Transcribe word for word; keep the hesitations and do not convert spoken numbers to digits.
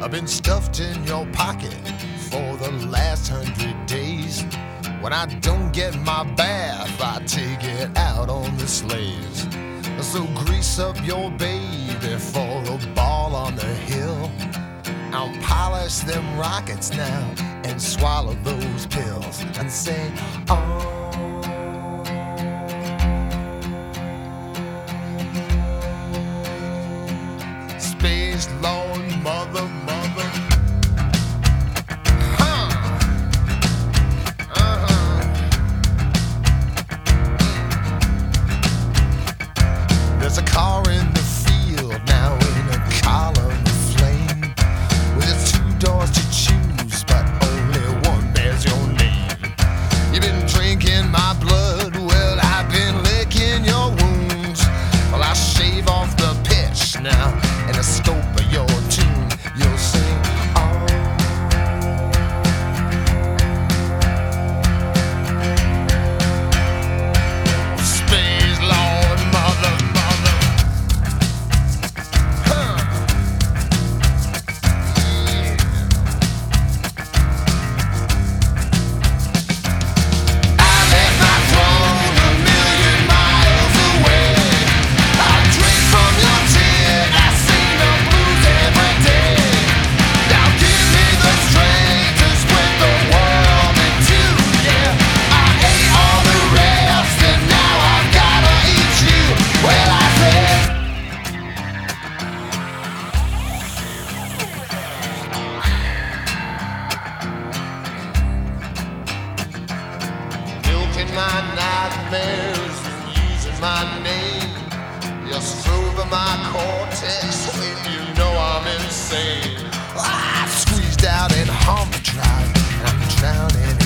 I've been stuffed in your pocket for the last hundred days. When I don't get my bath, I take it out on the slaves. So grease up your baby for a ball on the hill. I'll polish them rockets now and swallow those pills and say, oh. Space Lord, mother, mother. Huh. Uh-huh. There's a car in the field now in a column of flame, with its two doors to choose, but only one bears your name. You've been drinking my blood, well, I've been licking your wounds. Well, I shave off the pitch now and the scope of your tune. You'll sing, oh. Space Lord, mother, mother. Huh. Yeah. I left my throne a million miles away. I drink from your tear, I sing the blues every day. Now give me the strength to split the world in two, yeah. I ate all the rest and now I've gotta eat you. Well, I said, milking my nightmares, using my name. You're through my cortex when you know I'm insane. I squeezed out in harm drive, and I'm drowning